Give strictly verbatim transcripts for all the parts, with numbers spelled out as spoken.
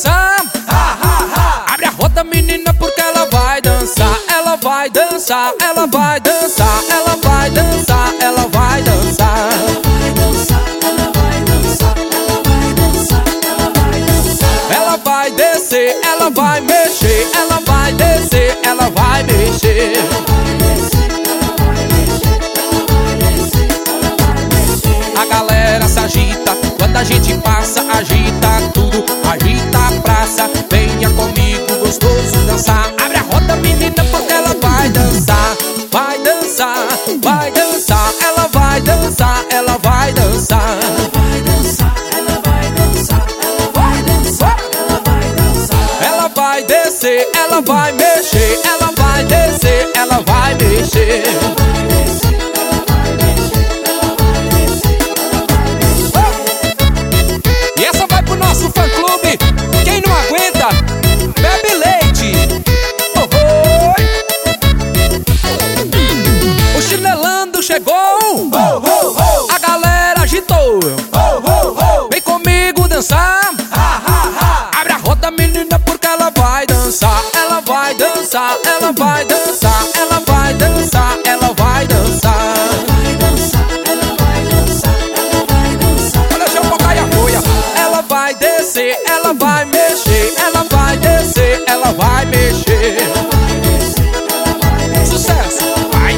dançar, ha, ha, ha. Abre a roda, menina, porque ela vai dançar. Ela vai dançar, ela vai dançar, ela vai dançar, ela vai dançar. Ela vai dançar, ela vai dançar, ela vai dançar, ela vai dançar. Ela vai descer, ela vai mexer, ela vai descer, ela vai mexer. A galera se agita, quando a gente passa, agita tudo, agita a praça. Venha comigo, gostoso dançar. Abre a roda, menina, porque ela vai dançar. Vai dançar, vai dançar, ela vai dançar, ela vai dançar. Ela vai dançar, ela vai dançar, ela vai dançar, ela vai dançar. Ela vai descer, ela vai mexer, ela vai descer, ela vai mexer. E essa vai pro nosso fã-clube. Quem não aguenta, bebe leite. Oh, oh. O chinelando chegou, Oh, oh, oh. a galera agitou. Oh, oh, oh. Vem comigo dançar, Ha, ha, ha. abre a roda, menina, porque ela vai dançar. Ela vai dançar, ela vai dançar, ela vai dançar, ela vai dançar. Vai dançar, ela vai dançar, ela vai dançar. Olha, deixa eu focar e a folha. Ela vai descer, ela vai mexer, ela vai descer, ela vai mexer. Sucesso! Vai!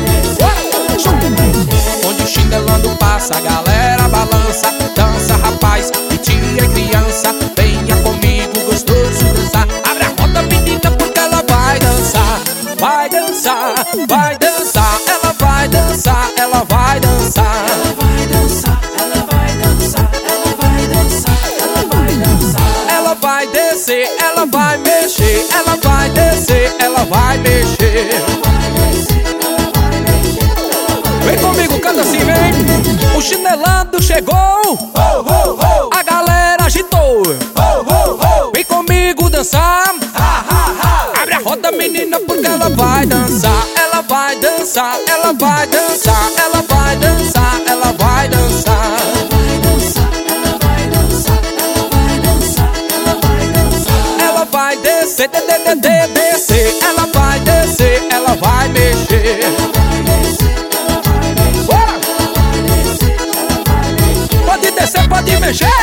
Onde o chinelando passa, a galera balança, dança, rapaz, e tia e criança. Venha comigo, gostoso dançar. Abre a roda, menina, porque ela vai dançar. Vai dançar, vai dançar, ela vai dançar, ela vai dançar. Ela vai dançar, ela vai dançar, ela vai dançar, ela vai dançar. Ela vai descer, ela vai mexer, ela vai descer, ela vai mexer. Vem comigo, canta assim, vem. O chinelando chegou, Oh, oh, oh. a galera agitou. Oh, oh, oh. Vem comigo dançar, Ha, ha, ha. abre a roda, menina, porque ela vai dançar. Ela vai dançar, ela vai dançar, ela vai dançar, ela vai dançar. Vai dançar, ela vai dançar, ela vai dançar, ela vai dançar. Ela vai descer, de, de, de, de, descer. Ela vai descer, ela vai mexer. Bora! Pode descer, pode mexer.